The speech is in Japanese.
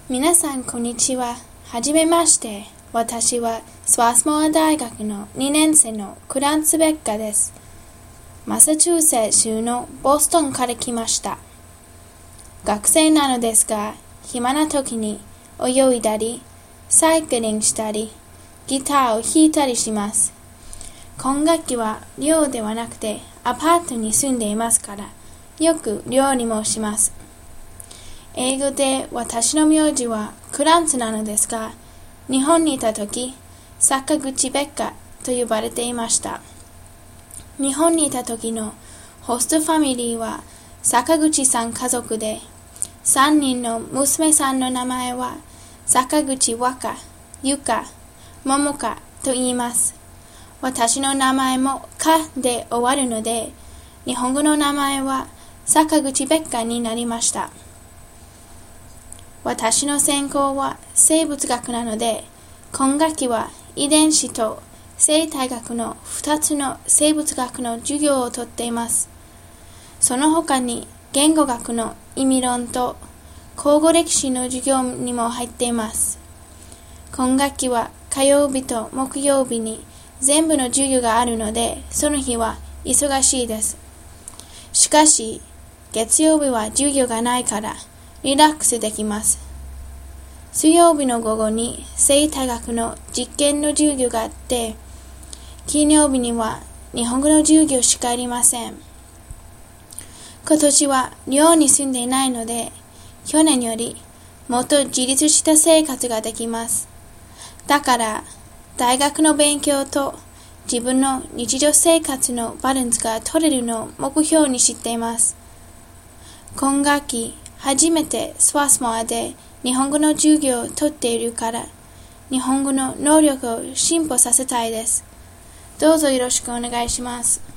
皆さんこんにちは。はじめまして。私はスワースモア大学の2年生のクランツベッカです。マサチューセッツ州のボストンから来ました。学生なのですが、暇な時に泳いだり、サイクリングしたり、ギターを弾いたりします。今学期は寮ではなくてアパートに住んでいますから、よく料理もします。英語で私の名字はクランツなのですが、日本にいた時、坂口ベッカと呼ばれていました。日本にいた時のホストファミリーは坂口さん家族で、3人の娘さんの名前は坂口和歌、ゆか、ももかと言います。私の名前もかで終わるので、日本語の名前は坂口ベッカになりました。私の専攻は生物学なので、今学期は遺伝子と生態学の2つの生物学の授業をとっています。その他に言語学の意味論と口語歴史の授業にも入っています。今学期は火曜日と木曜日に全部の授業があるので、その日は忙しいです。しかし、月曜日は授業がないからリラックスできます。水曜日の午後に生態学の実験の授業があって、金曜日には日本語の授業しかありません。今年は寮に住んでいないので、去年よりもっと自立した生活ができます。だから、大学の勉強と自分の日常生活のバランスが取れるのを目標にしています。今学期、初めてスワスモアで日本語の授業をとっているから、日本語の能力を進歩させたいです。どうぞよろしくお願いします。